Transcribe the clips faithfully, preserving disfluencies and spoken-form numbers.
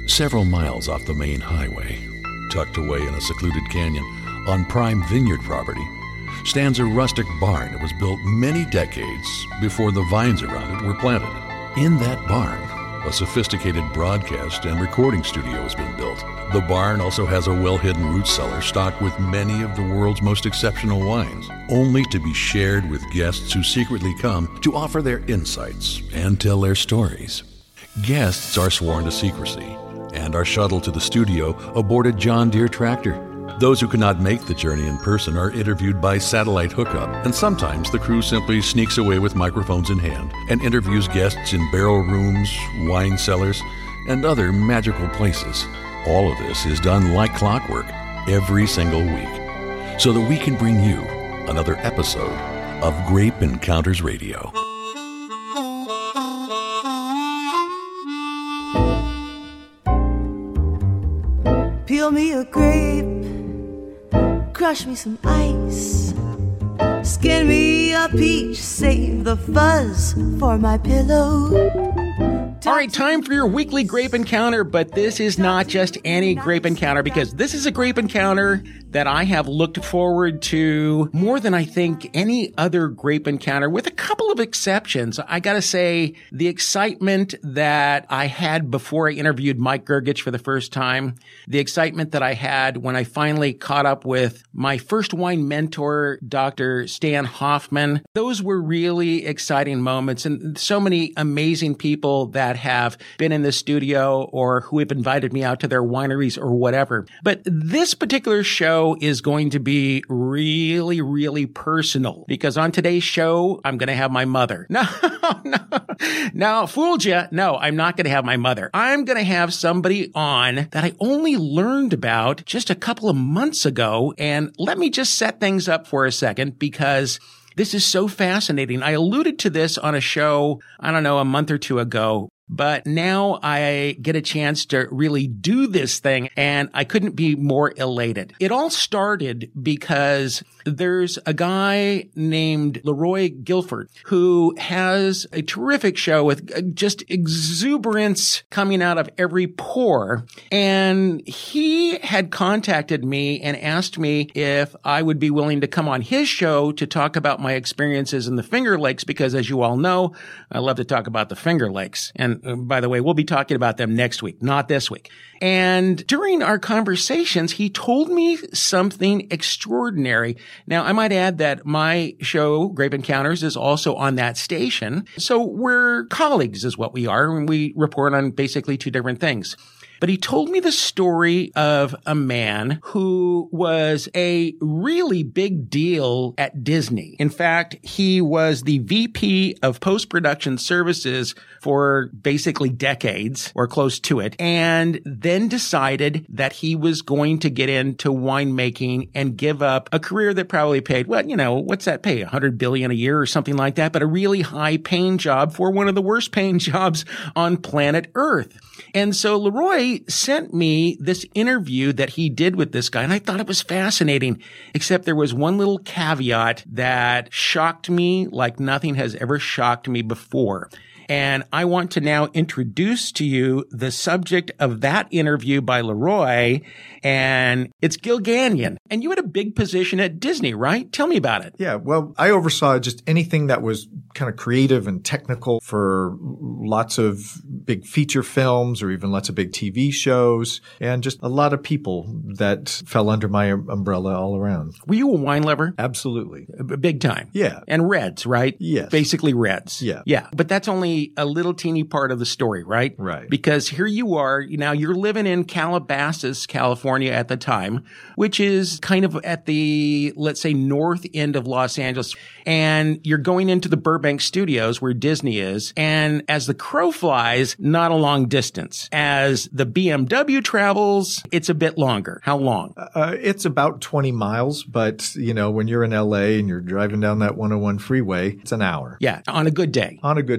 Several miles off the main highway, tucked away in a secluded canyon on prime vineyard property, stands a rustic barn that was built many decades before the vines around it were planted. In that barn, a sophisticated broadcast and recording studio has been built. The barn also has a well-hidden root cellar stocked with many of the world's most exceptional wines, only to be shared with guests who secretly come to offer their insights and tell their stories. Guests are sworn to secrecy and are shuttled to the studio aboard a John Deere tractor. Those who cannot make the journey in person are interviewed by satellite hookup, and sometimes the crew simply sneaks away with microphones in hand and interviews guests in barrel rooms, wine cellars, and other magical places. All of this is done like clockwork every single week, so that we can bring you another episode of Grape Encounters Radio. Peel me a grape, crush me some ice, skin me a peach, save the fuzz for my pillow. All right, time for your weekly Grape Encounter, but this is not just any Grape Encounter, because this is a Grape Encounter that I have looked forward to more than I think any other Grape Encounter, with a couple of exceptions. I gotta say, the excitement that I had before I interviewed Mike Grgich for the first time, the excitement that I had when I finally caught up with my first wine mentor, Doctor Stan Hoffman, those were really exciting moments, and so many amazing people that have been in the studio or who have invited me out to their wineries or whatever. But this particular show is going to be really, really personal, because on today's show, I'm going to have my mother. No, no, no, fooled you. No, I'm not going to have my mother. I'm going to have somebody on that I only learned about just a couple of months ago. And let me just set things up for a second, because this is so fascinating. I alluded to this on a show, I don't know, a month or two ago. But now I get a chance to really do this thing, and I couldn't be more elated. It all started because there's a guy named Leroy Guilford who has a terrific show with just exuberance coming out of every pore. And he had contacted me and asked me if I would be willing to come on his show to talk about my experiences in the Finger Lakes, because as you all know, I love to talk about the Finger Lakes. And by the way, we'll be talking about them next week, not this week. And during our conversations, he told me something extraordinary. Now, I might add that my show, Grape Encounters, is also on that station. So we're colleagues is what we are, and we report on basically two different things. But he told me the story of a man who was a really big deal at Disney. In fact, he was the V P of post-production services for basically decades or close to it, and then decided that he was going to get into winemaking and give up a career that probably paid, well, you know, what's that pay? one hundred billion dollars a year or something like that, but a really high-paying job for one of the worst-paying jobs on planet Earth. And so Leroy sent me this interview that he did with this guy, and I thought it was fascinating, except there was one little caveat that shocked me like nothing has ever shocked me before. And I want to now introduce to you the subject of that interview by Leroy, and it's Gilganian. And you had a big position at Disney, right? Tell me about it. Yeah, well, I oversaw just anything that was kind of creative and technical for lots of big feature films or even lots of big T V shows, and just a lot of people that fell under my umbrella all around. Were you a wine lover? Absolutely. Big time. Yeah. And reds, right? Yes. Basically reds. Yeah. Yeah. But that's only a little teeny part of the story, right? Right. Because here you are, now you're living in Calabasas, California at the time, which is kind of at the, let's say, north end of Los Angeles. And you're going into the Burbank studios where Disney is. And as the crow flies, not a long distance. As the B M W travels, it's a bit longer. How long? Uh, it's about twenty miles, but, you know, when you're in L A and you're driving down that one oh one freeway, it's an hour. Yeah, on a good day. On a good day, each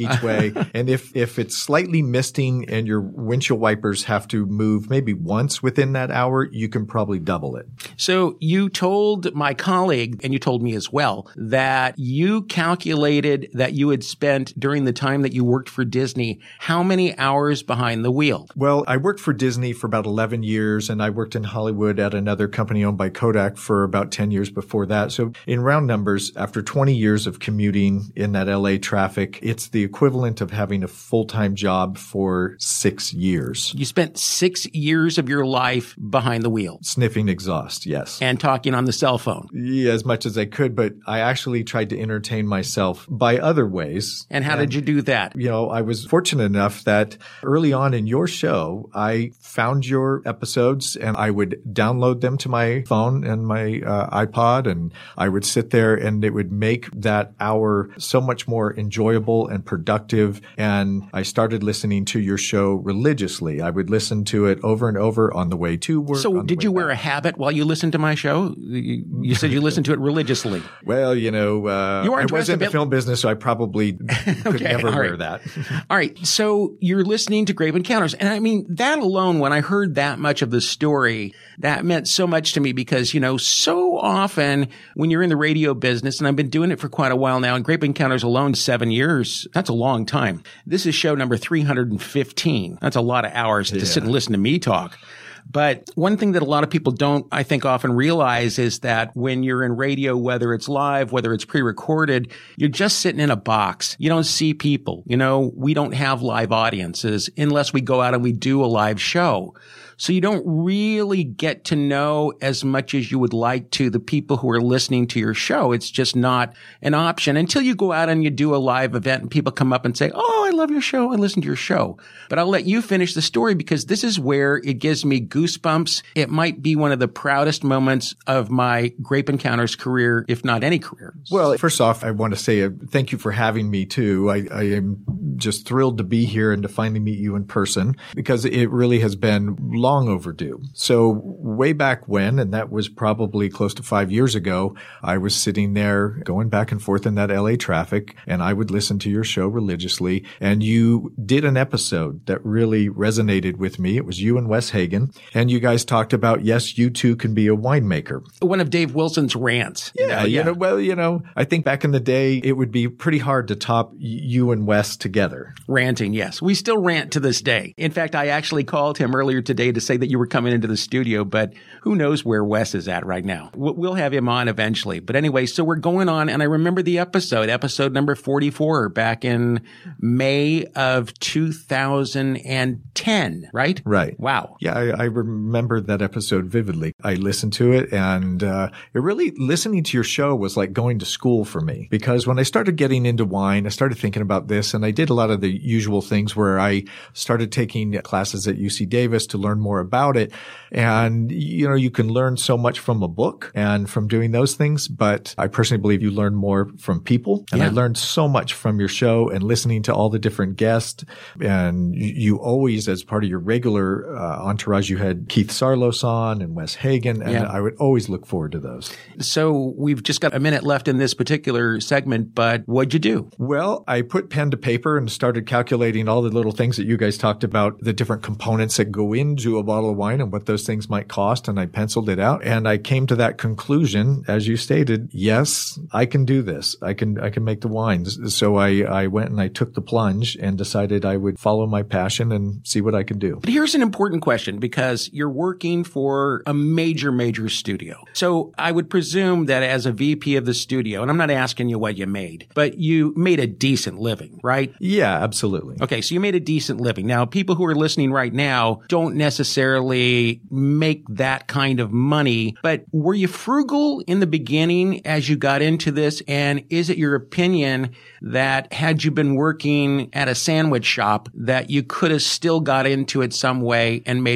each way. And if, if it's slightly misting and your windshield wipers have to move maybe once within that hour, you can probably double it. So you told my colleague, and you told me as well, that you calculated that you had spent during the time that you worked for Disney, how many hours behind the wheel? Well, I worked for Disney for about eleven years, and I worked in Hollywood at another company owned by Kodak for about ten years before that. So in round numbers, after twenty years of commuting in that L A traffic, it's the equivalent of having a full-time job for six years. You spent six years of your life behind the wheel. Sniffing exhaust, yes. And talking on the cell phone. Yeah, as much as I could, but I actually tried to entertain myself by other ways. And how and, did you do that? You know, I was fortunate enough that early on in your show, I found your episodes and I would download them to my phone and my uh, iPod, and I would sit there and it would make that hour so much more enjoyable and productive. And I started listening to your show religiously. I would listen to it over and over on the way to work. So did you wear a habit while you listened to my show? You, you said you listened to it religiously. Well, you know, uh, you I was in the bit... film business, so I probably could okay, never wear right. that. All right. So you're listening to Grape Encounters. And I mean, that alone, when I heard that much of the story, that meant so much to me because, you know, so often when you're in the radio business, and I've been doing it for quite a while now, and Grape Encounters alone, seven years, that's a long time. This is show number three hundred fifteen. That's a lot of hours yeah. to sit and listen to me talk. But one thing that a lot of people don't, I think, often realize is that when you're in radio, whether it's live, whether it's pre-recorded, you're just sitting in a box. You don't see people. You know, we don't have live audiences unless we go out and we do a live show. So you don't really get to know as much as you would like to the people who are listening to your show. It's just not an option until you go out and you do a live event and people come up and say, oh, I love your show. I listen to your show. But I'll let you finish the story because this is where it gives me goosebumps. It might be one of the proudest moments of my Grape Encounters career, if not any career. Well, first off, I want to say uh, thank you for having me too. I, I am just thrilled to be here and to finally meet you in person because it really has been long long overdue. So way back when, and that was probably close to five years ago, I was sitting there going back and forth in that L A traffic, and I would listen to your show religiously. And you did an episode that really resonated with me. It was you and Wes Hagen, and you guys talked about, yes, you too can be a winemaker. One of Dave Wilson's rants. Yeah, you know, you yeah. know, well, you know, I think back in the day, it would be pretty hard to top you and Wes together. Ranting, yes. We still rant to this day. In fact, I actually called him earlier today to say that you were coming into the studio, but who knows where Wes is at right now. We'll have him on eventually. But anyway, so we're going on, and I remember the episode, episode number forty-four, back in May of two thousand ten, right? Right. Wow. Yeah, I, I remember that episode vividly. I listened to it, and uh, it really, listening to your show was like going to school for me, because when I started getting into wine, I started thinking about this, and I did a lot of the usual things where I started taking classes at U C Davis to learn more about it. And, you know, you can learn so much from a book and from doing those things, but I personally believe you learn more from people. And yeah. I learned so much from your show and listening to all the different guests. And you always, as part of your regular uh, entourage, you had Keith Sarlos on and Wes Hagen, and yeah. I would always look forward to those. So we've just got a minute left in this particular segment, but what'd you do? Well, I put pen to paper and started calculating all the little things that you guys talked about, the different components that go into a bottle of wine and what those things might cost, and I penciled it out, and I came to that conclusion, as you stated, yes, I can do this. I can I can make the wines. So I, I went and I took the plunge and decided I would follow my passion and see what I could do. But here's an important question, because you're working for a major, major studio. So I would presume that as a V P of the studio, and I'm not asking you what you made, but you made a decent living, right? Yeah, absolutely. Okay, so you made a decent living. Now, people who are listening right now don't necessarily make that kind of money, but were you frugal in the beginning as you got into this? And is it your opinion that had you been working at a sandwich shop that you could have still got into it some way and made credible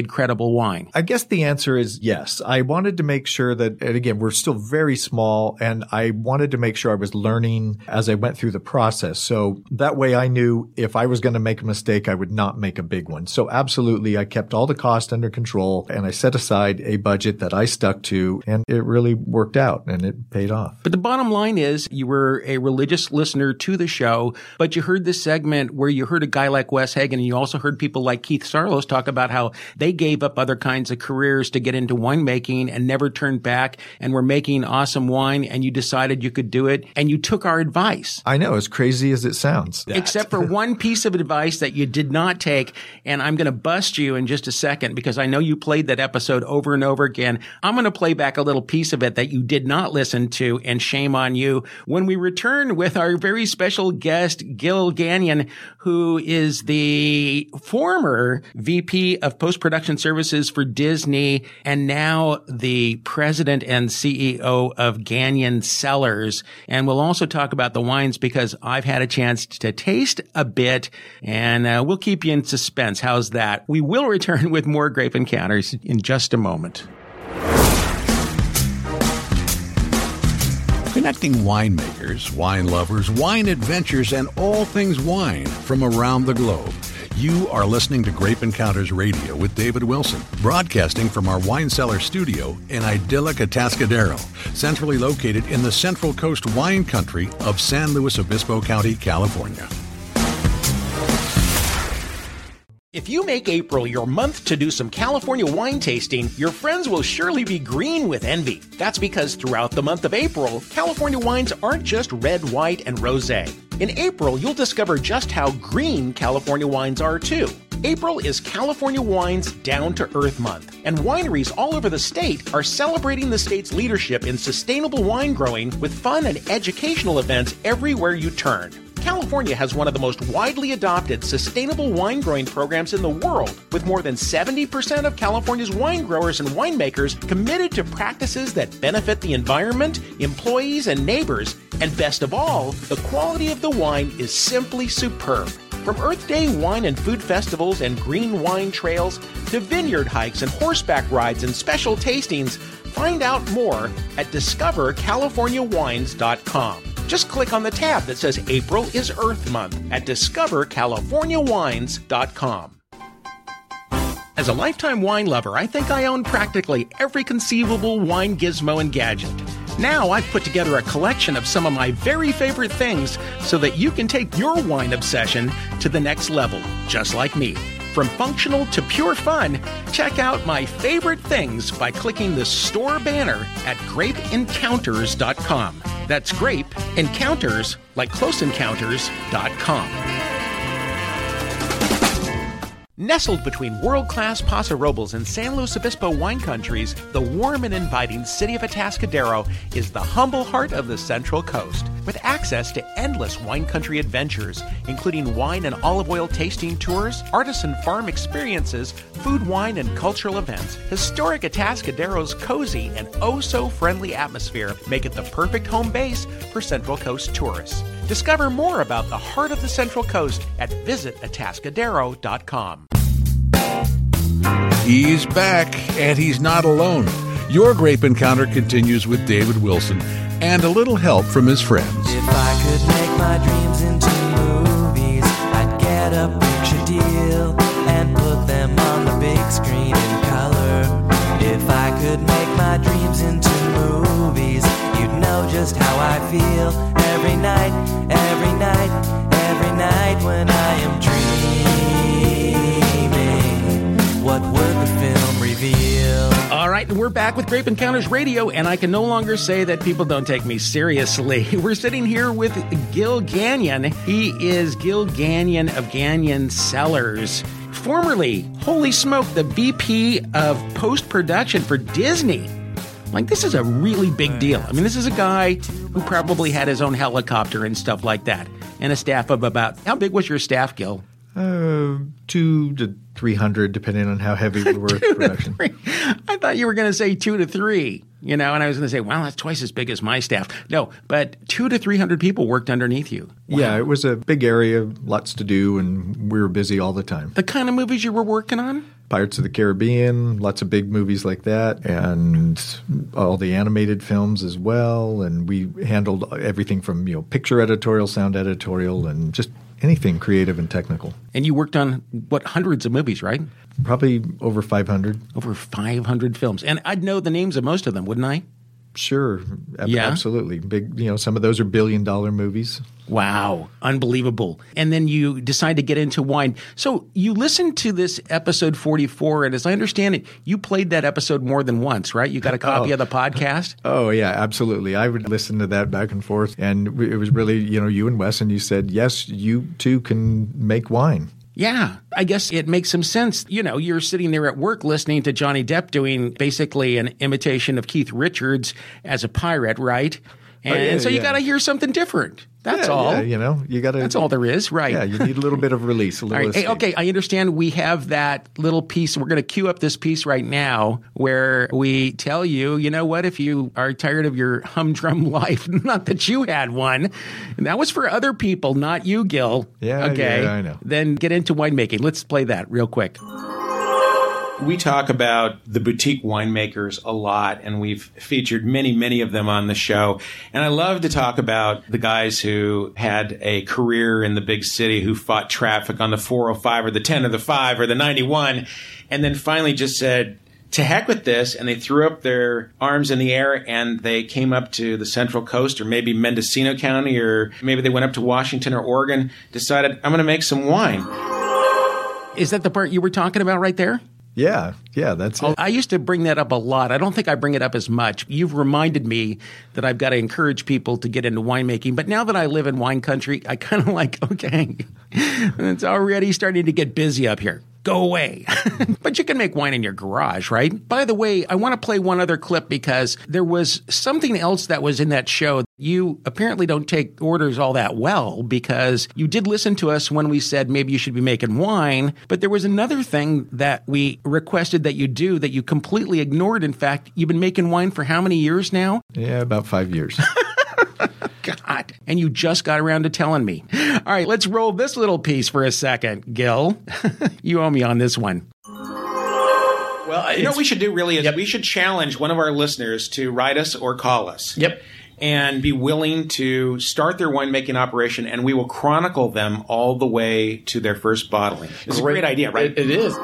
sustainable wine? I guess the answer is yes. I wanted to make sure that, and again, we're still very small, and I wanted to make sure I was learning as I went through the process. So that way I knew if I was going to make a mistake, I would not make a big one. So absolutely, I kept all the costs under control, and I set aside a budget that I stuck to, and it really worked out, and it paid off. But the bottom line is you were a religious listener to the show, but you heard this segment where you heard a guy like Wes Hagen, and you also heard people like Keith Sarlos talk about how they gave up other kinds of careers to get into winemaking and never turned back and were making awesome wine, and you decided you could do it, and you took our advice. I know, as crazy as it sounds. That. Except for one piece of advice that you did not take, and I'm going to bust you in just a second because I know you played that episode over and over again. I'm going to play back a little piece of it that you did not listen to, and shame on you, when we return with our very special guest, Gil Gagnon, who is the former V P of Post-Production Services for Disney and now the president and C E O of Gagnon Cellars. And we'll also talk about the wines because I've had a chance to taste a bit, and uh, we'll keep you in suspense. How's that? We will return with more Grape Encounters in just a moment. Connecting winemakers, wine lovers, wine adventures, and all things wine from around the globe. You are listening to Grape Encounters Radio with David Wilson, broadcasting from our wine cellar studio in idyllic Atascadero, centrally located in the Central Coast wine country of San Luis Obispo County, California. If you make April your month to do some California wine tasting, your friends will surely be green with envy. That's because throughout the month of April, California wines aren't just red, white, and rosé. In April, you'll discover just how green California wines are too. April is California Wine's Down-to-Earth Month, and wineries all over the state are celebrating the state's leadership in sustainable wine growing with fun and educational events everywhere you turn. California has one of the most widely adopted sustainable wine growing programs in the world, with more than seventy percent of California's wine growers and winemakers committed to practices that benefit the environment, employees, and neighbors. And best of all, the quality of the wine is simply superb. From Earth Day wine and food festivals and green wine trails to vineyard hikes and horseback rides and special tastings, find out more at discover california wines dot com. Just click on the tab that says April is Earth Month at discover california wines dot com. As a lifetime wine lover, I think I own practically every conceivable wine gizmo and gadget. Now I've put together a collection of some of my very favorite things so that you can take your wine obsession to the next level, just like me. From functional to pure fun, check out my favorite things by clicking the store banner at grape encounters dot com. That's Grape Encounters, like Close Encounters dot com. Nestled between world-class Paso Robles and San Luis Obispo wine countries, the warm and inviting city of Atascadero is the humble heart of the Central Coast. With access to endless wine country adventures, including wine and olive oil tasting tours, artisan farm experiences, food, wine, and cultural events, historic Atascadero's cozy and oh-so-friendly atmosphere make it the perfect home base for Central Coast tourists. Discover more about the heart of the Central Coast at visit atascadero dot com. He's back, and he's not alone. Your Grape Encounter continues with David Wilson and a little help from his friends. If I could make my dreams into movies, I'd get a picture deal and put them on the big screen in color. If I could make my dreams into movies, you'd know just how I feel every night, every night, every night when I am dreaming. What would the film reveal? All right, we're back with Grape Encounters Radio, and I can no longer say that people don't take me seriously. We're sitting here with Gil Gagnon. He is Gil Gagnon of Gagnon Cellars. Formerly, holy smoke, the V P of post-production for Disney. Like, this is a really big deal. I mean, this is a guy who probably had his own helicopter and stuff like that, and a staff of about, how big was your staff, Gil? Uh, two to three hundred, depending on how heavy we were with production. I thought you were going to say two to three, you know, and I was going to say, wow, that's twice as big as my staff. No, but two to three hundred people worked underneath you. Wow. Yeah, it was a big area, lots to do, and we were busy all the time. The kind of movies you were working on? Pirates of the Caribbean, lots of big movies like that, and all the animated films as well. And we handled everything from, you know, picture editorial, sound editorial, and just anything creative and technical. And you worked on, what, hundreds of movies, right? Probably over five hundred. Over five hundred films. And I'd know the names of most of them, wouldn't I? Sure. Ab- Yeah? Absolutely. Big, you know, some of those are billion dollar movies. Wow. Unbelievable. And then you decide to get into wine. So you listened to this episode forty-four, and as I understand it, you played that episode more than once, right? You got a copy Oh. of the podcast? Oh, yeah, absolutely. I would listen to that back and forth. And it was really, you know, you and Wes, and you said, yes, you too can make wine. Yeah, I guess it makes some sense. You know, you're sitting there at work listening to Johnny Depp doing basically an imitation of Keith Richards as a pirate, right? And Oh, yeah, so you yeah. got to hear something different. That's Yeah, all. Yeah, you know, you got to. That's all there is, right? Yeah, you need a little bit of release, a All little right. Hey, escape. okay, I understand we have that little piece. We're going to cue up this piece right now where we tell you, you know what, if you are tired of your humdrum life, not that you had one, and that was for other people, not you, Gil. Yeah, okay. yeah, I know. Then get into winemaking. Let's play that real quick. We talk about the boutique winemakers a lot, and we've featured many, many of them on the show. And I love to talk about the guys who had a career in the big city, who fought traffic on the four oh five or the ten or the five or the ninety-one, and then finally just said, to heck with this, and they threw up their arms in the air and they came up to the Central Coast, or maybe Mendocino County, or maybe they went up to Washington or Oregon, decided, I'm going to make some wine. Is that the part you were talking about right there? Yeah, yeah, that's it. I used to bring that up a lot. I don't think I bring it up as much. You've reminded me that I've got to encourage people to get into winemaking. But now that I live in wine country, I kind of like, okay, it's already starting to get busy up here. Go away. But you can make wine in your garage, right? By the way, I want to play one other clip because there was something else that was in that show. You apparently don't take orders all that well because you did listen to us when we said maybe you should be making wine. But there was another thing that we requested that you do that you completely ignored. In fact, you've been making wine for how many years now? Yeah, about five years. God. And you just got around to telling me. All right, let's roll this little piece for a second, Gil. You owe me on this one. Well, you know what we should do really is we should challenge one of our listeners to write us or call us. Yep. And be willing to start their winemaking operation, and we will chronicle them all the way to their first bottling. It's a great idea, right? It, it is.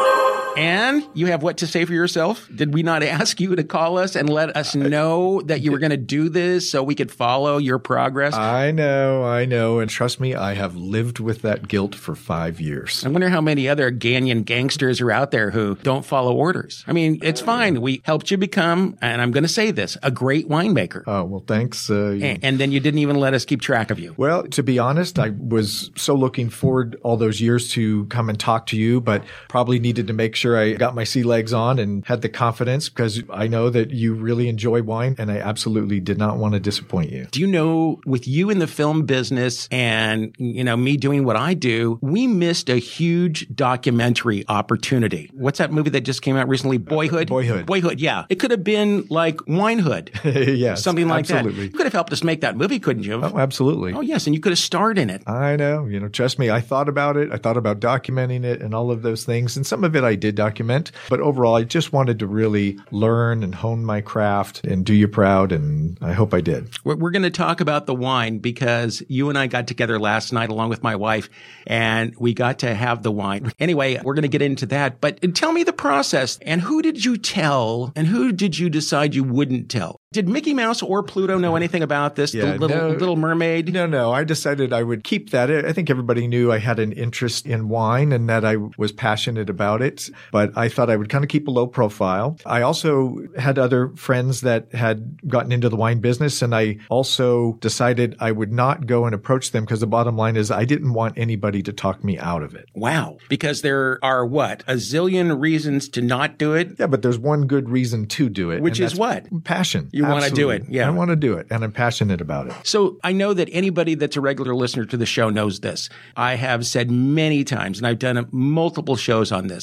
And you have what to say for yourself? Did we not ask you to call us and let us know that you were going to do this so we could follow your progress? I know, I know. And trust me, I have lived with that guilt for five years. I wonder how many other Ghanaian gangsters are out there who don't follow orders. I mean, it's fine. We helped you become, and I'm going to say this, a great winemaker. Oh, well, thanks. Uh, you- And, and then you didn't even let us keep track of you. Well, to be honest, I was so looking forward all those years to come and talk to you, but probably needed to make sure I got my sea legs on and had the confidence because I know that you really enjoy wine and I absolutely did not want to disappoint you. Do you know, with you in the film business and, you know, me doing what I do, we missed a huge documentary opportunity. What's that movie that just came out recently? Boyhood? Boyhood. Boyhood, yeah. It could have been like Winehood. Yes, Something like absolutely. that. You could have helped us make that movie, couldn't you? Oh, absolutely. Oh, yes. And you could have starred in it. I know. You know, trust me, I thought about it. I thought about documenting it and all of those things. And some of it I did document. But overall, I just wanted to really learn and hone my craft and do you proud. And I hope I did. We're, we're going to talk about the wine because you and I got together last night along with my wife and we got to have the wine. Anyway, we're going to get into that. But tell me the process and who did you tell and who did you decide you wouldn't tell? Did Mickey Mouse or Pluto know anything about this? Yeah, the little, no. little Mermaid? No, no. I decided I would keep that. I think everybody knew I had an interest in wine and that I was passionate about it, but I thought I would kind of keep a low profile. I also had other friends that had gotten into the wine business, and I also decided I would not go and approach them because the bottom line is I didn't want anybody to talk me out of it. Wow. Because there are what? A zillion reasons to not do it? Yeah, but there's one good reason to do it. Which and is that's what? Passion. You wanna do it, Absolutely. yeah. I want to do it, and I'm passionate about it. So I know that anybody that's a regular listener to the show knows this. I have said many times, and I've done multiple shows on this, talking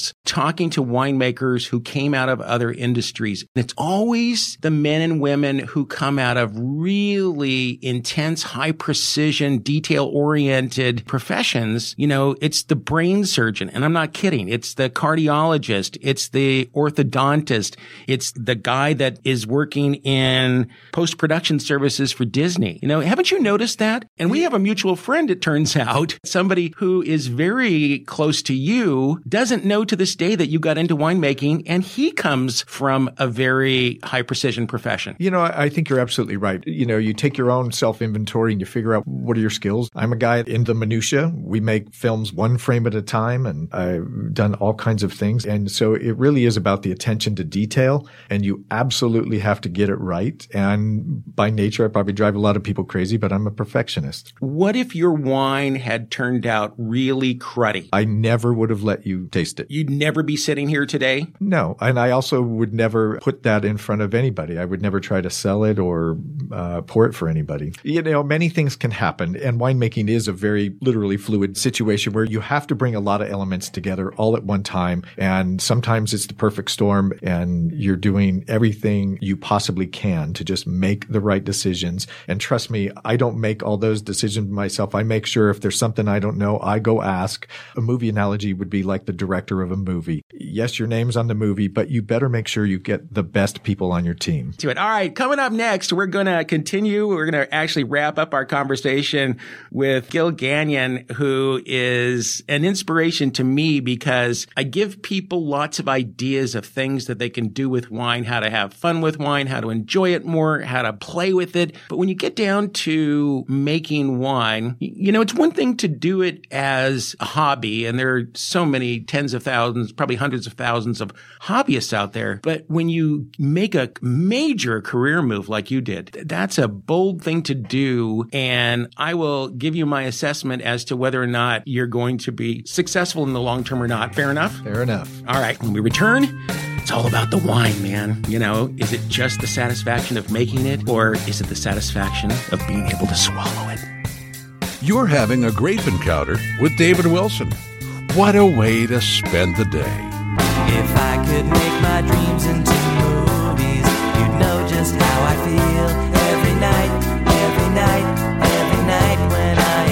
talking to winemakers who came out of other industries. And it's always the men and women who come out of really intense, high precision, detail oriented professions. You know, it's the brain surgeon. And I'm not kidding. It's the cardiologist. It's the orthodontist. It's the guy that is working in post-production services for Disney. You know, haven't you noticed that? And we have a mutual friend, it turns out, somebody who is very close to you, doesn't know to this day that you got into winemaking, and he comes from a very high precision profession. You know, I think you're absolutely right. You know, you take your own self-inventory and you figure out what are your skills. I'm a guy in the minutia. We make films one frame at a time, and I've done all kinds of things. And so it really is about the attention to detail, and you absolutely have to get it right. And by nature, I probably drive a lot of people crazy, but I'm a perfectionist. What if your wine had turned out really cruddy? I never would have let you taste it. You'd never be sitting here today? No. And I also would never put that in front of anybody. I would never try to sell it or uh, pour it for anybody. You know, many things can happen. And winemaking is a very literally fluid situation where you have to bring a lot of elements together all at one time. And sometimes it's the perfect storm and you're doing everything you possibly can to just make the right decisions. And trust me, I don't make all those decisions myself. I make sure if there's something I don't know, I go ask. A movie analogy would be like the director of a movie. Yes, your name's on the movie, but you better make sure you get the best people on your team. To it. All right, coming up next, we're going to continue. We're going to actually wrap up our conversation with Gil Gagnon, who is an inspiration to me because I give people lots of ideas of things that they can do with wine, how to have fun with wine, how to enjoy it more, how to play with it. But when you get down to making wine, you know, it's one thing to do it as a hobby, and there are so many tens of thousands, probably hundreds of thousands of hobbyists out there. But when you make a major career move like you did, that's a bold thing to do. And I will give you my assessment as to whether or not you're going to be successful in the long term or not. Fair enough? Fair enough. All right. When we return, it's all about the wine, man. You know, is it just the satisfaction of making it, or is it the satisfaction of being able to swallow it? You're having a grape encounter with David Wilson. What a way to spend the day. If I could make my dreams into movies, you'd know just how I feel every night, every night, every night when I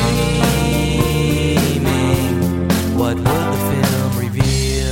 am dreaming. What would the film reveal?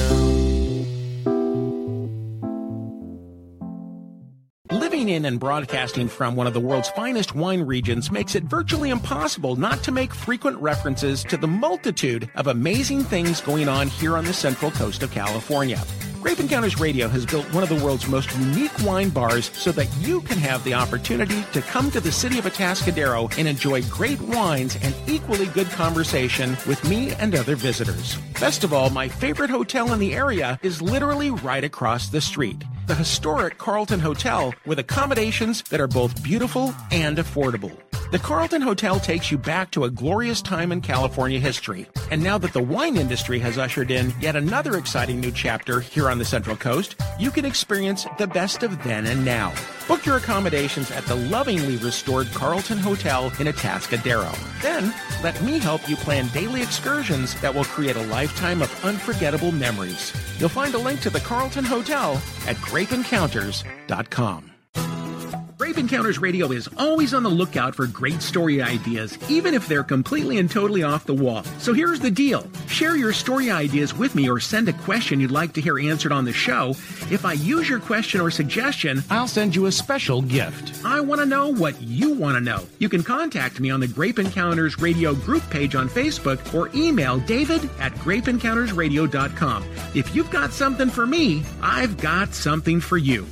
Living in and broadcasting from one of the world's finest wine regions makes it virtually impossible not to make frequent references to the multitude of amazing things going on here on the Central Coast of California. Grape Encounters Radio has built one of the world's most unique wine bars so that you can have the opportunity to come to the city of Atascadero and enjoy great wines and equally good conversation with me and other visitors. Best of all, my favorite hotel in the area is literally right across the street. The historic Carlton Hotel with accommodations that are both beautiful and affordable. The Carlton Hotel takes you back to a glorious time in California history. And now that the wine industry has ushered in yet another exciting new chapter here on the Central Coast, you can experience the best of then and now. Book your accommodations at the lovingly restored Carlton Hotel in Atascadero. Then, let me help you plan daily excursions that will create a lifetime of unforgettable memories. You'll find a link to the Carlton Hotel at grape encounters dot com. Grape Encounters Radio is always on the lookout for great story ideas, even if they're completely and totally off the wall. So here's the deal. Share your story ideas with me or send a question you'd like to hear answered on the show. If I use your question or suggestion, I'll send you a special gift. I want to know what you want to know. You can contact me on the Grape Encounters Radio group page on Facebook or email david at grape encounters radio dot com. If you've got something for me, I've got something for you.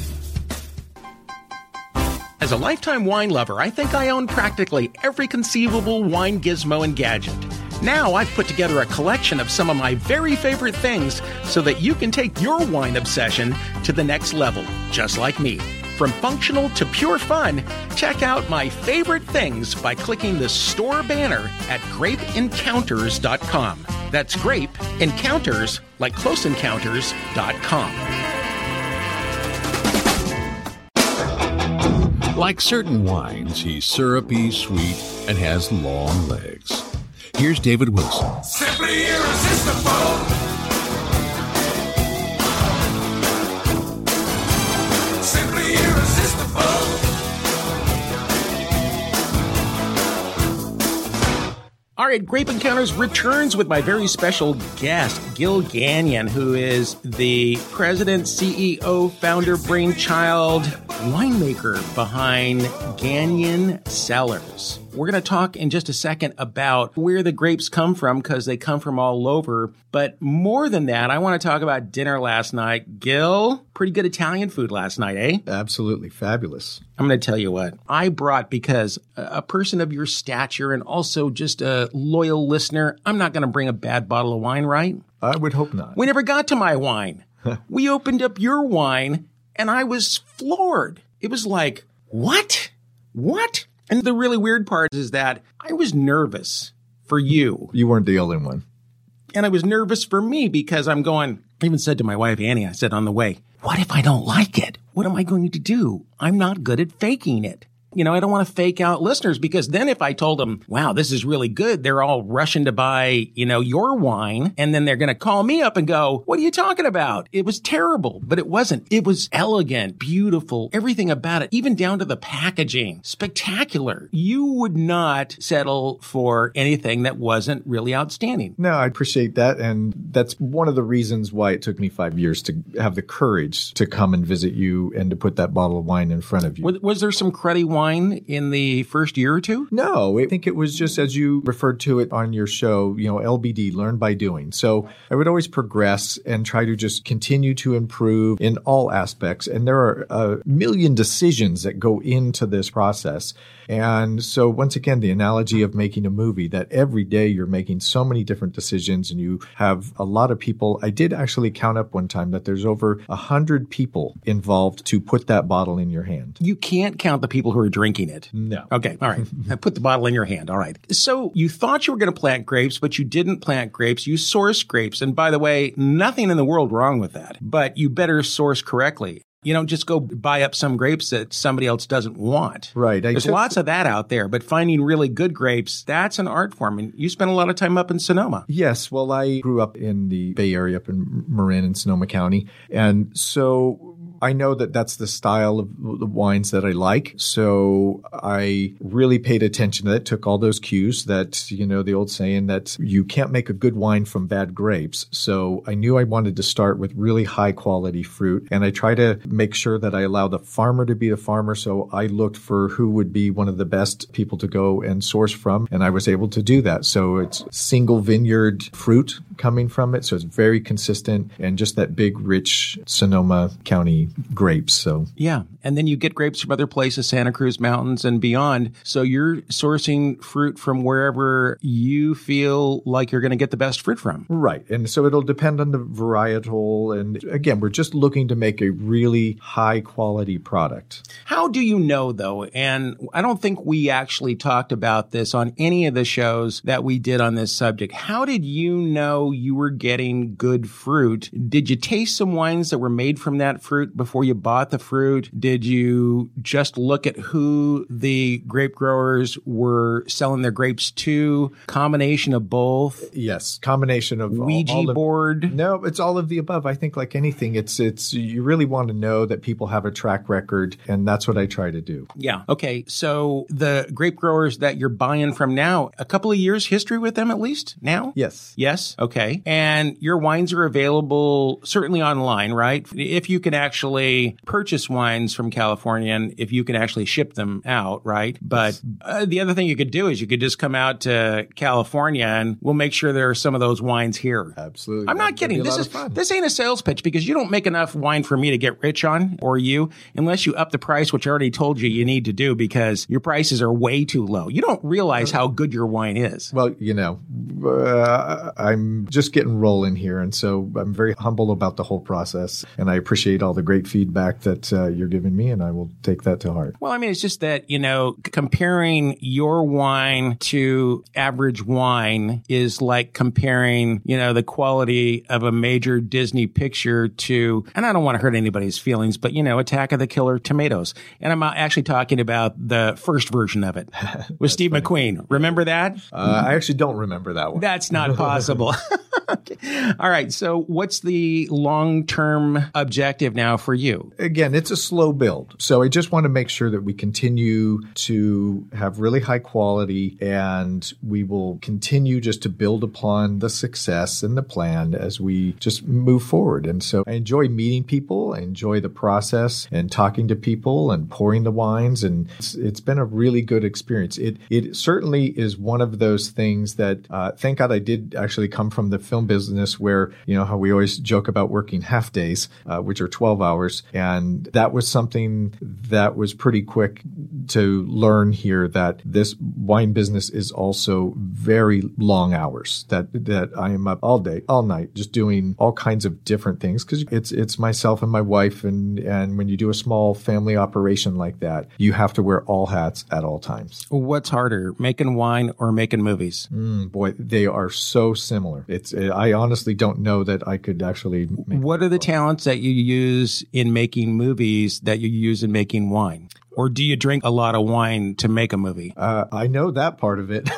As a lifetime wine lover, I think I own practically every conceivable wine gizmo and gadget. Now I've put together a collection of some of my very favorite things so that you can take your wine obsession to the next level, just like me. From functional to pure fun, check out my favorite things by clicking the store banner at grape encounters dot com. That's Grape Encounters, like Close Encounters dot com. Like certain wines, he's syrupy, sweet, and has long legs. Here's David Wilson. Simply irresistible. right, Grape Encounters returns with my very special guest, Gil Gagnon, who is the president, C E O, founder, brainchild, winemaker behind Gagnon Cellars. We're going to talk in just a second about where the grapes come from, because they come from all over. But more than that, I want to talk about dinner last night. Gil, pretty good Italian food last night, eh? Absolutely fabulous. I'm going to tell you what I brought, because a person of your stature and also just a loyal listener, I'm not going to bring a bad bottle of wine, right? I would hope not. We never got to my wine. We opened up your wine and I was floored. It was like, what? What? And the really weird part is that I was nervous for you. You weren't the only one. And I was nervous for me, because I'm going, I even said to my wife, Annie, I said on the way, what if I don't like it? What am I going to do? I'm not good at faking it. You know, I don't want to fake out listeners, because then if I told them, wow, this is really good, they're all rushing to buy, you know, your wine. And then they're going to call me up and go, what are you talking about? It was terrible, but it wasn't. It was elegant, beautiful, everything about it, even down to the packaging. Spectacular. You would not settle for anything that wasn't really outstanding. No, I appreciate that. And that's one of the reasons why it took me five years to have the courage to come and visit you and to put that bottle of wine in front of you. Was, was there some cruddy wine in the first year or two? No, I think it was just, as you referred to it on your show, you know, L B D, learn by doing. So I would always progress and try to just continue to improve in all aspects. And there are a million decisions that go into this process. And so once again, the analogy of making a movie, that every day you're making so many different decisions and you have a lot of people. I did actually count up one time that there's over a hundred people involved to put that bottle in your hand. You can't count the people who are drinking it. No. Okay. All right. I put the bottle in your hand. All right. So you thought you were going to plant grapes, but you didn't plant grapes. You sourced grapes. And by the way, nothing in the world wrong with that, but you better source correctly. You don't just go buy up some grapes that somebody else doesn't want. Right. There's took, lots of that out there, but finding really good grapes, that's an art form. And you spent a lot of time up in Sonoma. Yes. Well, I grew up in the Bay Area, up in Marin and Sonoma County. And so I know that that's the style of the wines that I like. So I really paid attention to that, took all those cues that, you know, the old saying that you can't make a good wine from bad grapes. So I knew I wanted to start with really high quality fruit. And I try to make sure that I allow the farmer to be the farmer. So I looked for who would be one of the best people to go and source from. And I was able to do that. So it's single vineyard fruit coming from it. So it's very consistent and just that big, rich Sonoma County grapes. So yeah. And then you get grapes from other places, Santa Cruz Mountains and beyond. So you're sourcing fruit from wherever you feel like you're going to get the best fruit from. Right. And so it'll depend on the varietal. And again, we're just looking to make a really high quality product. How do you know, though? And I don't think we actually talked about this on any of the shows that we did on this subject. How did you know you were getting good fruit? Did you taste some wines that were made from that fruit before you bought the fruit? Did you just look at who the grape growers were selling their grapes to? Combination of both? Yes, combination of Ouija all, all of, board? No, it's all of the above. I think like anything, it's it's you really want to know that people have a track record, and that's what I try to do. Yeah. Okay. So the grape growers that you're buying from now, a couple of years history with them at least now? Yes. Yes. Okay. And your wines are available certainly online, right? If you can actually purchase wines from California and if you can actually ship them out, right? But uh, the other thing you could do is you could just come out to California and we'll make sure there are some of those wines here. Absolutely. I'm not That'd kidding. This is this ain't a sales pitch because you don't make enough wine for me to get rich on, or you, unless you up the price, which I already told you you need to do because your prices are way too low. You don't realize how good your wine is. Well, you know, uh, I'm just getting rolling here, and so I'm very humble about the whole process, and I appreciate all the great feedback that uh, you're giving me, and I will take that to heart. Well, I mean, it's just that, you know, comparing your wine to average wine is like comparing, you know, the quality of a major Disney picture to, and I don't want to hurt anybody's feelings, but, you know, Attack of the Killer Tomatoes. And I'm actually talking about the first version of it with Steve funny. McQueen. Remember that? Uh, I actually don't remember that one. That's not possible. Okay. All right. So what's the long-term objective now for you? Again, it's a slow build. So I just want to make sure that we continue to have really high quality, and we will continue just to build upon the success and the plan as we just move forward. And so I enjoy meeting people. I enjoy the process and talking to people and pouring the wines. And it's, it's been a really good experience. It, it certainly is one of those things that, uh, thank God I did actually come from the film business where, you know, how we always joke about working half days, uh, which are twelve hours. And that was something that was pretty quick to learn here, that this wine business is also very long hours, that, that I am up all day, all night, just doing all kinds of different things, because it's, it's myself and my wife. And, and when you do a small family operation like that, you have to wear all hats at all times. What's harder, making wine or making movies? Mm, boy, they are so similar. It's, I honestly don't know that I could actually make What are the talents that you use in making movies that you use in making wine? Or do you drink a lot of wine to make a movie? Uh, I know that part of it.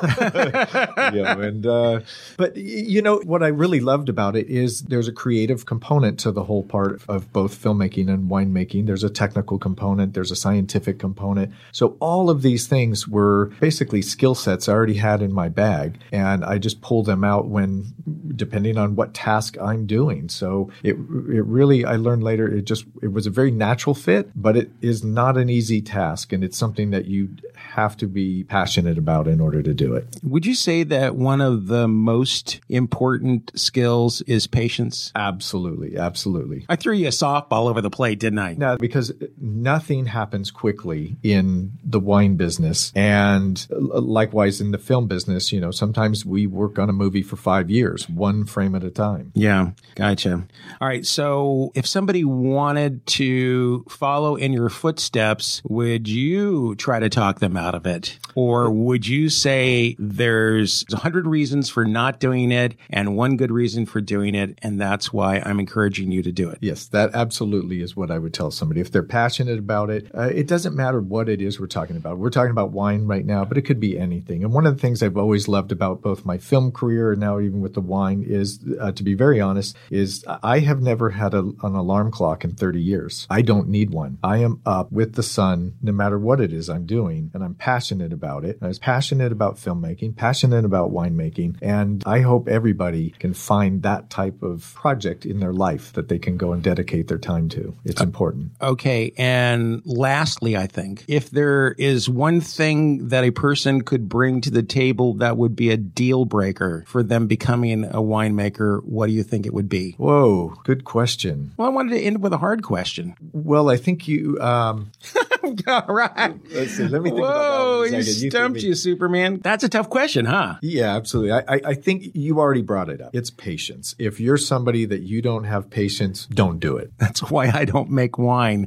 yeah, and uh, but you know what I really loved about it is there's a creative component to the whole part of both filmmaking and winemaking. There's a technical component. There's a scientific component. So all of these things were basically skill sets I already had in my bag, and I just pull them out when, depending on what task I'm doing. So it it really, I learned later, it just it was a very natural fit, but it is not an easy task, and it's something that you have to be passionate about in order to do it. Would you say that one of the most important skills is patience? Absolutely, absolutely. I threw you a softball over the plate, didn't I? No, because nothing happens quickly in the wine business, and likewise in the film business. You know, sometimes we work on a movie for five years, one frame at a time. Yeah, gotcha. All right, so if somebody wanted to follow in your footsteps, would you try to talk them out of it? Or would you say there's a hundred reasons for not doing it and one good reason for doing it, and that's why I'm encouraging you to do it? Yes, that absolutely is what I would tell somebody. If they're passionate about it, uh, it doesn't matter what it is we're talking about. We're talking about wine right now, but it could be anything. And one of the things I've always loved about both my film career and now even with the wine is, uh, to be very honest, is I have never had a, an alarm clock in thirty years. I don't need one. I am up with the sun no matter what it is I'm doing, and I'm passionate about it. I was passionate about filmmaking, passionate about winemaking, and I hope everybody can find that type of project in their life that they can go and dedicate their time to. It's uh, important. Okay, and lastly, I think, if there is one thing that a person could bring to the table that would be a deal breaker for them becoming a winemaker, what do you think it would be? Whoa, good question. Well, I wanted to end with a hard question. Well, I think you... Um, All right. Let's see. Let me think Whoa, about that. he stumped you, you, Superman. That's a tough question, huh? Yeah, absolutely. I, I, I think you already brought it up. It's patience. If you're somebody that you don't have patience, don't do it. That's why I don't make wine.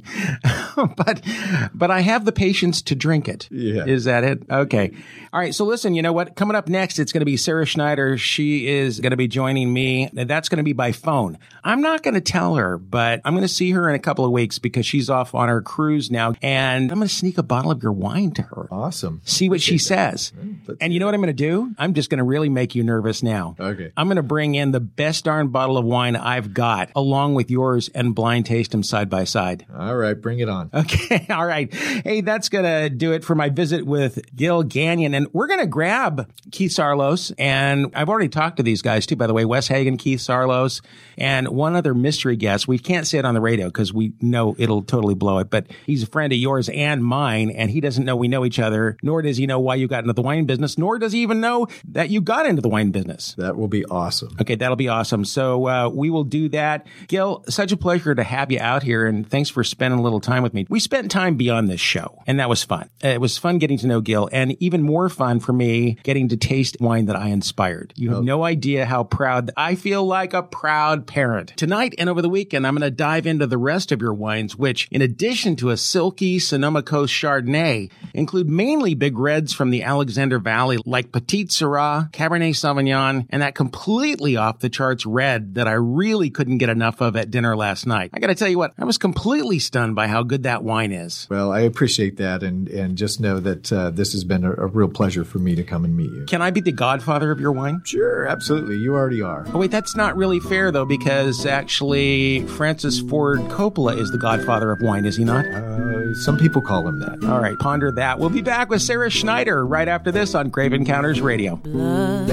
but but I have the patience to drink it. Yeah. Is that it? Okay. All right. So listen, you know what? Coming up next, it's going to be Sarah Schneider. She is going to be joining me. That's going to be by phone. I'm not going to tell her, but I'm going to see her in a couple of weeks because she's off on her cruise now. And I'm going to sneak a bottle of your wine to her. Awesome. See what she says. And you know what I'm going to do? I'm just going to really make you nervous now. Okay. I'm going to bring in the best darn bottle of wine I've got, along with yours, and blind taste them side by side. All right. Bring it on. Okay. All right. Hey, that's going to do it for my visit with Gil Gagnon. And we're going to grab Keith Sarlos. And I've already talked to these guys too, by the way, Wes Hagen, Keith Sarlos, and one other mystery guest. We can't say it on the radio because we know it'll totally blow it, but he's a friend of yours and mine, and he doesn't know we know each other, nor does he know why you got into the wine business, nor does he even know that you got into the wine business. That will be awesome. Okay, that'll be awesome. So uh, we will do that. Gil, such a pleasure to have you out here, and thanks for spending a little time with me. We spent time beyond this show, and that was fun. It was fun getting to know Gil, and even more fun for me getting to taste wine that I inspired. You have oh. no idea how proud I feel, like a proud parent. Tonight and over the weekend, I'm going to dive into the rest of your wines, which, in addition to a silky, Sonoma Coast Chardonnay include mainly big reds from the Alexander Valley like Petite Sirah, Cabernet Sauvignon, and that completely off-the-charts red that I really couldn't get enough of at dinner last night. I gotta tell you what, I was completely stunned by how good that wine is. Well, I appreciate that, and, and just know that uh, this has been a, a real pleasure for me to come and meet you. Can I be the godfather of your wine? Sure, absolutely. You already are. Oh, wait, that's not really fair, though, because actually Francis Ford Coppola is the godfather of wine, is he not? Uh, some people call him that. All right, ponder that. We'll be back with Sarah Schneider right after this on Grape Encounters Radio. Blood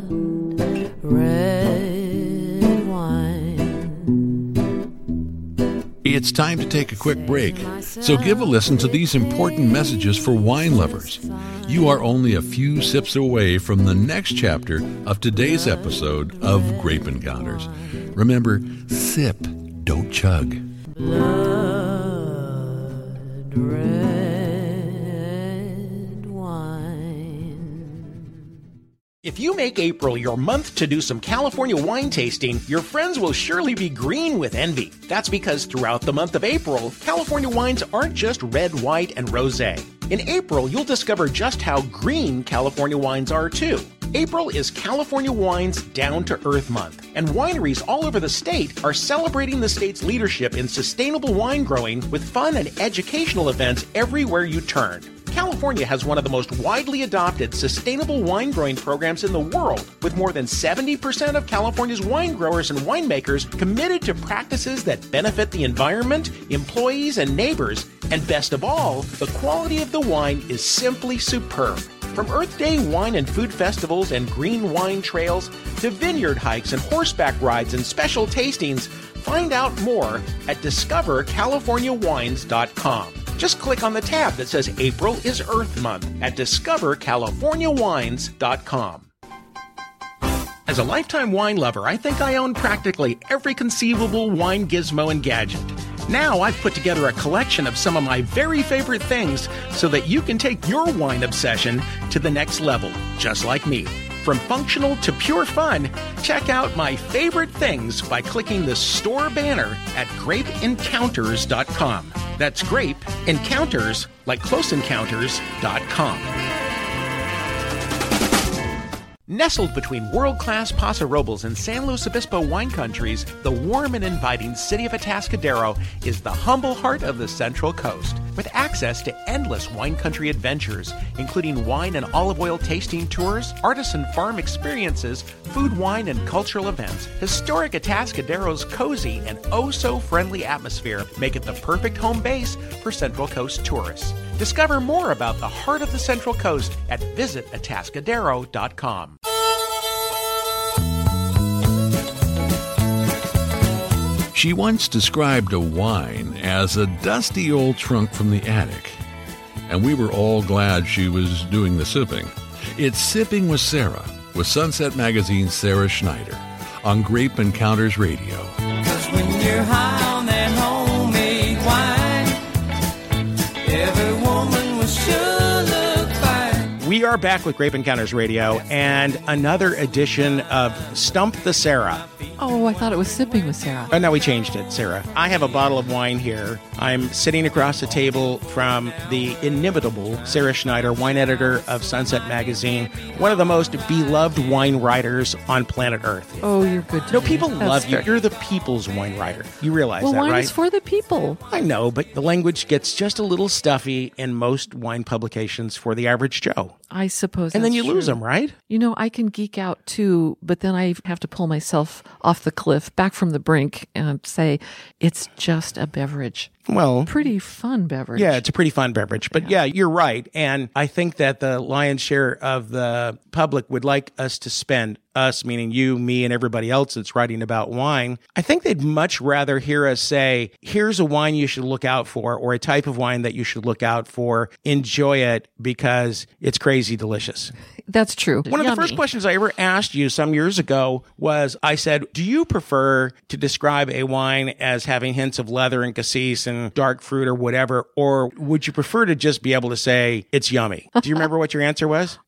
red wine. It's time to take a quick break, so give a listen to these important messages for wine lovers. You are only a few sips away from the next chapter of today's episode of Grape Encounters. Remember, sip, don't chug. Blood red wine. If you make April your month to do some California wine tasting, your friends will surely be green with envy. That's because throughout the month of April, California wines aren't just red, white, and rosé. In April, you'll discover just how green California wines are too. April is California Wine's Down to Earth Month, and wineries all over the state are celebrating the state's leadership in sustainable wine growing with fun and educational events everywhere you turn. California has one of the most widely adopted sustainable wine growing programs in the world, with more than seventy percent of California's wine growers and winemakers committed to practices that benefit the environment, employees, and neighbors. And best of all, the quality of the wine is simply superb. From Earth Day wine and food festivals and green wine trails to vineyard hikes and horseback rides and special tastings, find out more at discover california wines dot com. Just click on the tab that says April is Earth Month at discover california wines dot com. As a lifetime wine lover, I think I own practically every conceivable wine gizmo and gadget. Now I've put together a collection of some of my very favorite things so that you can take your wine obsession to the next level, just like me. From functional to pure fun, check out my favorite things by clicking the store banner at grape encounters dot com. That's Grape Encounters, like Close Encounters dot com. Nestled between world-class Paso Robles and San Luis Obispo wine countries, the warm and inviting city of Atascadero is the humble heart of the Central Coast. With access to endless wine country adventures, including wine and olive oil tasting tours, artisan farm experiences, food, wine, and cultural events, historic Atascadero's cozy and oh-so-friendly atmosphere make it the perfect home base for Central Coast tourists. Discover more about the heart of the Central Coast at visit atascadero dot com. She once described a wine as a dusty old trunk from the attic, and we were all glad she was doing the sipping. It's Sipping with Sarah, with Sunset Magazine's Sarah Schneider, on Grape Encounters Radio. 'Cause when you're high on that homemade wine, every woman will sure look fine. We are back with Grape Encounters Radio and another edition of Stump the Sarah. Oh, I thought it was Sipping with Sarah. Oh, no, we changed it, Sarah. I have a bottle of wine here. I'm sitting across the table from the inimitable Sarah Schneider, wine editor of Sunset Magazine, one of the most beloved wine writers on planet Earth. Oh, you're good to No, me. people That's love you. fair. You're the people's wine writer. You realize Well, that, wine right? is for the people. I know, but the language gets just a little stuffy in most wine publications for the average Joe. I suppose And then that's you lose true. them, right? You know, I can geek out too, but then I have to pull myself off the cliff, back from the brink, and say, it's just a beverage. Well, Pretty fun beverage. yeah, it's a pretty fun beverage. But yeah. you're right. And I think that the lion's share of the public would like us to spend, us meaning you, me, and everybody else that's writing about wine. I think they'd much rather hear us say, here's a wine you should look out for, or a type of wine that you should look out for. Enjoy it because it's crazy delicious. That's true. One of the Yummy. first questions I ever asked you some years ago was, I said, do you prefer to describe a wine as having hints of leather and cassis and dark fruit or whatever, or would you prefer to just be able to say it's yummy? Do you remember what your answer was?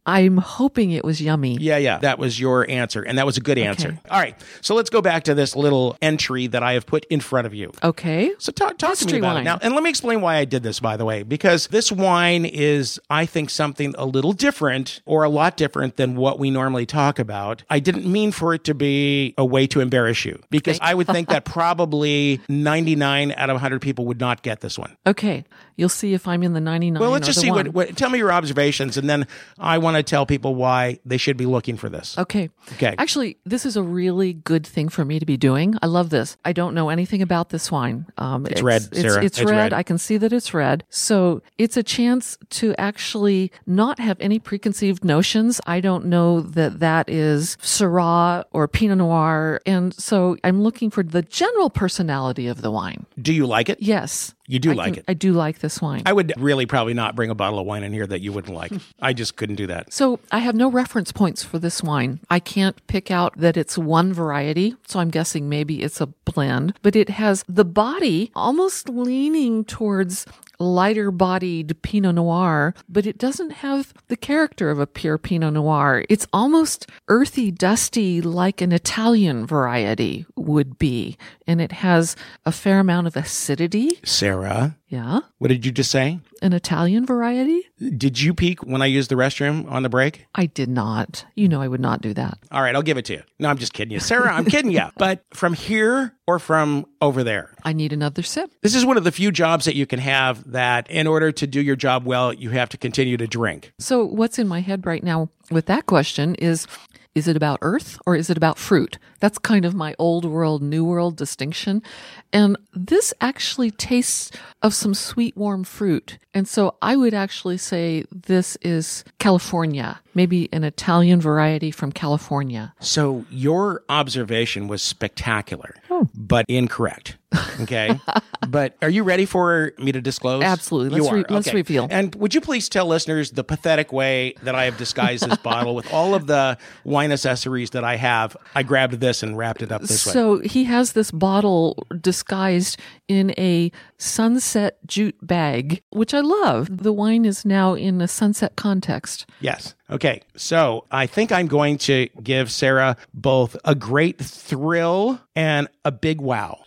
I'm hoping it was yummy. Yeah, yeah. That was your answer. And that was a good answer. Okay. All right. So let's go back to this little entry that I have put in front of you. Okay. So talk, talk to me Mystery about wine. it now. And let me explain why I did this, by the way, because this wine is, I think, something a little different or a lot different than what we normally talk about. I didn't mean for it to be a way to embarrass you, because Okay. I would think that probably ninety-nine out of one hundred people would not get this one. Okay. You'll see if I'm in the ninety-nine Well, let's or just the see one. what, what, tell me your observations, and then I want to tell people why they should be looking for this. Okay. Okay. Actually, this is a really good thing for me to be doing. I love this. I don't know anything about this wine. Um, it's, red, It's, Sarah. it's, It's red. red. I can see that it's red. So it's a chance to actually not have any preconceived notions. I don't know that that is Syrah or Pinot Noir. And so I'm looking for the general personality of the wine. Do you like it? Yes. You do I like can- it. I do like this wine. I would really probably not bring a bottle of wine in here that you wouldn't like. I just couldn't do that. So I have no reference points for this wine. I can't pick out that it's one variety, so I'm guessing maybe it's a blend, but it has the body almost leaning towards lighter bodied Pinot Noir, but it doesn't have the character of a pure Pinot Noir. It's almost earthy, dusty, like an Italian variety would be. And it has a fair amount of acidity. Sarah, Yeah. what did you just say? An Italian variety? Did you peek when I used the restroom on the break? I did not. You know I would not do that. All right, I'll give it to you. No, I'm just kidding you. Sarah, I'm kidding you. But from here or from over there? I need another sip. This is one of the few jobs that you can have that in order to do your job well, you have to continue to drink. So what's in my head right now with that question is, is it about earth or is it about fruit? That's kind of my old world, new world distinction. And this actually tastes of some sweet, warm fruit. And so I would actually say this is California, maybe an Italian variety from California. So your observation was spectacular, but incorrect. Okay. But are you ready for me to disclose? Absolutely. You Let's re- are. let's Okay. reveal. And would you please tell listeners the pathetic way that I have disguised this bottle with all of the wine accessories that I have? I grabbed this and wrapped it up this way. So he has this bottle disguised in a sunset jute bag, which I love. The wine is now in a sunset context. Yes. Okay. So I think I'm going to give Sarah both a great thrill and a big wow.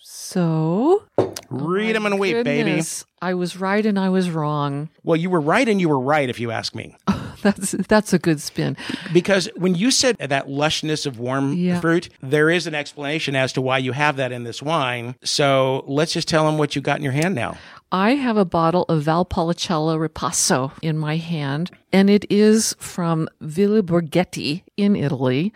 So, Read them and weep, baby. goodness, I was right and I was wrong. Well, you were right and you were right, if you ask me. That's that's a good spin. Because when you said that lushness of warm Yeah. fruit, there is an explanation as to why you have that in this wine. So let's just tell them what you got in your hand now. I have a bottle of Valpolicella Ripasso in my hand, and it is from Villa Borghetti in Italy.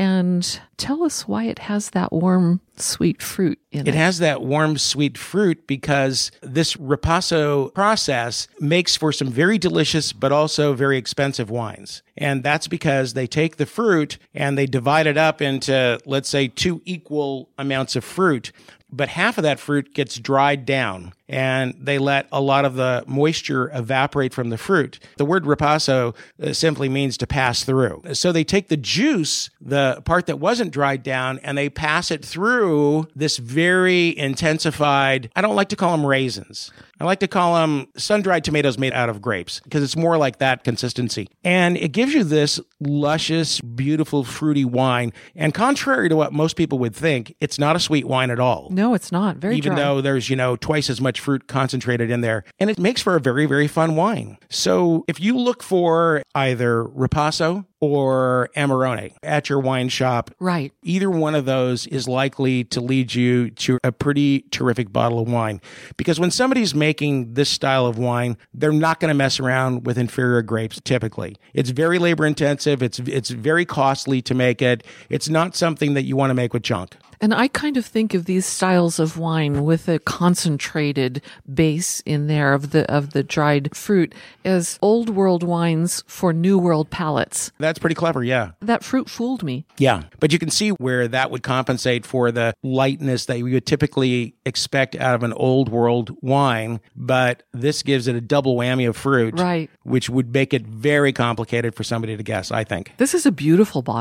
And tell us why it has that warm, sweet fruit in it. It has that warm, sweet fruit because this ripasso process makes for some very delicious but also very expensive wines. And that's because they take the fruit and they divide it up into, let's say, two equal amounts of fruit. But half of that fruit gets dried down and they let a lot of the moisture evaporate from the fruit. The word ripasso uh, simply means to pass through. So they take the juice, the part that wasn't dried down, and they pass it through this very intensified, I don't like to call them raisins. I like to call them sun-dried tomatoes made out of grapes because it's more like that consistency. And it gives you this luscious, beautiful, fruity wine. And contrary to what most people would think, it's not a sweet wine at all. No, it's not. Very Even dry. though there's, you know, twice as much fruit concentrated in there. And it makes for a very, very fun wine. So if you look for either Ripasso or Amarone at your wine shop, Right. either one of those is likely to lead you to a pretty terrific bottle of wine. Because when somebody's making this style of wine, they're not going to mess around with inferior grapes typically. It's very labor intensive. It's, it's very costly to make it. It's not something that you want to make with junk. And I kind of think of these styles of wine with a concentrated base in there of the of the dried fruit as old world wines for new world palates. That's pretty clever, yeah. That fruit fooled me. Yeah, but you can see where that would compensate for the lightness that you would typically expect out of an old world wine, but this gives it a double whammy of fruit, Right. which would make it very complicated for somebody to guess, I think. This is a beautiful bottle.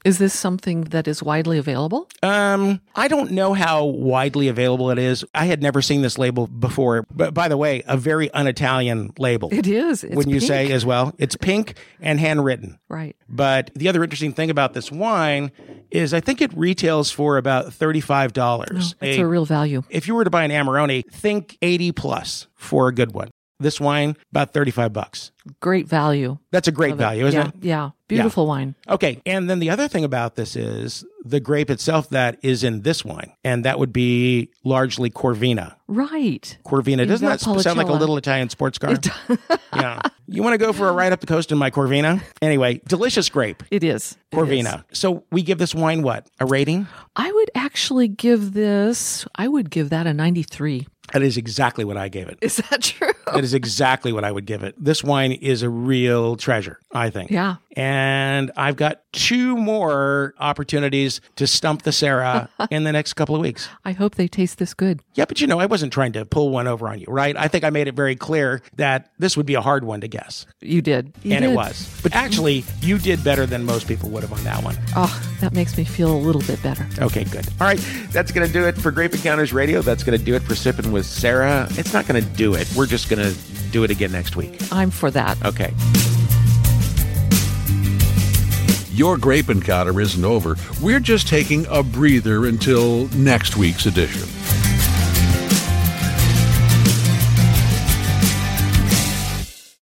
Is this something that is widely available? Um, I don't know how widely available it is. I had never seen this label before. But by the way, a very un-Italian label. It is. It's Wouldn't you pink. say as well? It's pink and handwritten. Right. But the other interesting thing about this wine is I think it retails for about thirty-five dollars. Oh, it's a real value. If you were to buy an Amarone, think eighty plus for a good one. This wine, about thirty-five bucks. Great value. That's a great Love it. value, isn't yeah, it? Yeah. Beautiful wine. Okay. And then the other thing about this is the grape itself that is in this wine, and that would be largely Corvina. Right. Corvina. Doesn't that Valpolicella. sound like a little Italian sports car? Yeah. You want to go for a ride up the coast in my Corvina? Anyway, delicious grape. It is. It Corvina. is. So we give this wine what? A rating? I would actually give this, I would give that a ninety-three. That is exactly what I gave it. Is that true? That is exactly what I would give it. This wine is a real treasure, I think. Yeah. And I've got two more opportunities to stump the Sarah in the next couple of weeks. I hope they taste this good. Yeah, but you know, I wasn't trying to pull one over on you, right? I think I made it very clear that this would be a hard one to guess. You did. You and did. it was. But actually, you did better than most people would have on that one. Oh, that makes me feel a little bit better. Okay, good. All right, that's going to do it for Grape Encounters Radio. That's going to do it for Sipping with Sarah. It's not going to do it. We're just going to do it again next week. I'm for that. Okay. Your grape encounter isn't over. We're just taking a breather until next week's edition.